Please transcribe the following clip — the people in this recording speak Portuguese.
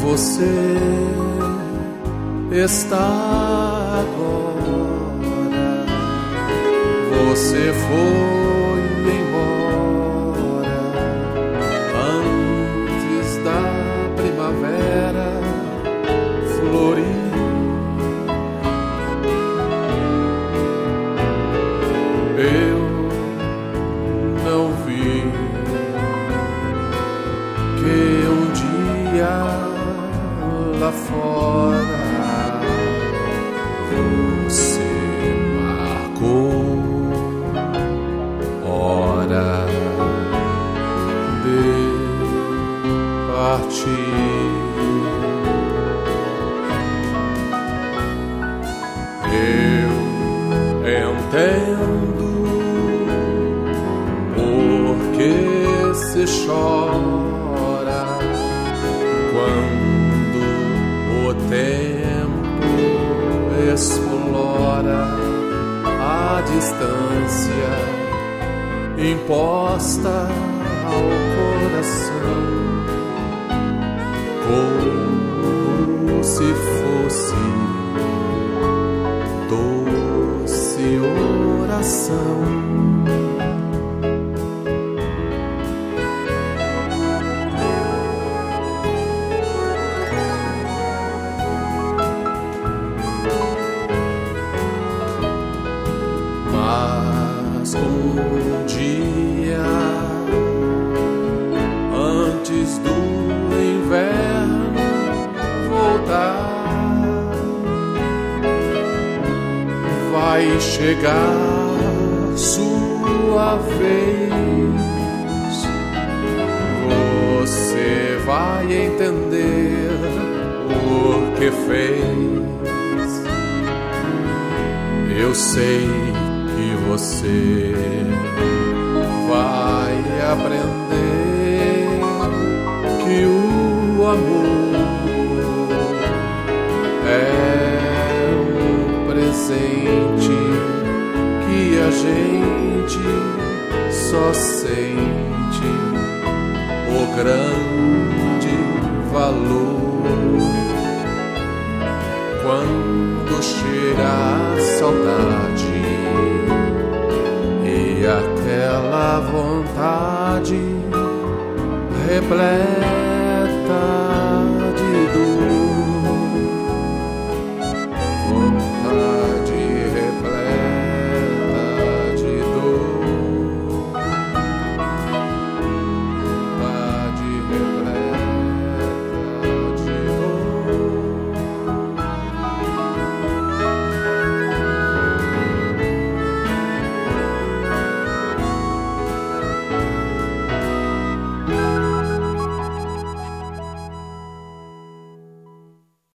você está agora. Você foi embora antes da primavera florir. Eu não vi que um dia lá fora você marcou hora de partir. Eu entendo porque se chora quando o tempo explora a distância imposta ao coração, como se fosse doce oração. Mas um dia antes do inverno voltar, vai chegar sua vez. Você vai entender o que fez. Eu sei que você vai aprender que o amor é um presente que a gente só sente o grande valor quando chega a saudade e aquela vontade repleta